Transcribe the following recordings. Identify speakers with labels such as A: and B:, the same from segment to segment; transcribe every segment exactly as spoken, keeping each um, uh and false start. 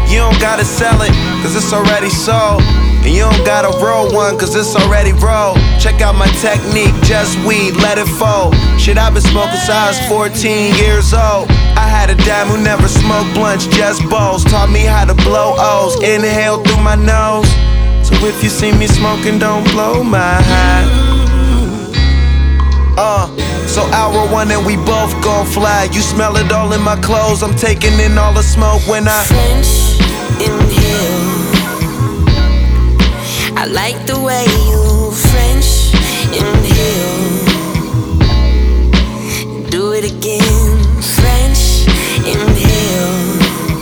A: You don't gotta sell it, cause it's already sold. And you don't gotta roll one, cause it's already rolled. Check out my technique, just weed, let it fold. Shit, I've been smoking since I was fourteen years old. I had a dad who never smoked blunts, just bowls. Taught me how to blow O's, inhale through my nose. So if you see me smoking, don't blow my high. Uh, so hour one and we both gon' fly. You smell it all in my clothes, I'm taking in all the smoke when I
B: French inhale. I like the way you French inhale. Do it again, French inhale.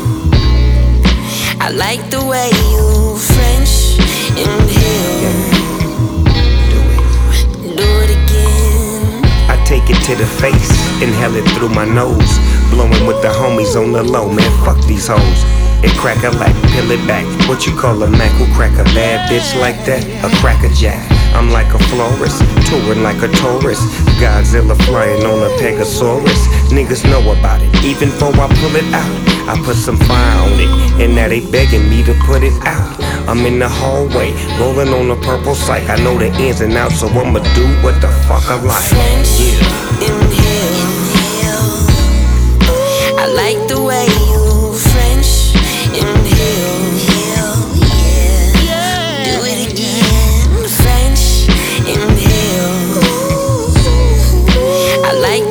B: I like the way you French inhale. Do it again.
C: I take it to the face, inhale it through my nose. Blowing with the homies on the low, man, fuck these hoes. It crack a like, peel it back. What you call a Mac who crack a bad bitch like that? A crackerjack. I'm like a florist, touring like a tourist. Godzilla flying on a Pegasaurus. Niggas know about it, even before I pull it out. I put some fire on it, and now they begging me to put it out. I'm in the hallway, rolling on a purple psych. I know the ins and outs, so I'ma do what the fuck I like.
B: French
C: Yeah.
B: inhale. I like the way you French inhale. Do it again, French inhale. I like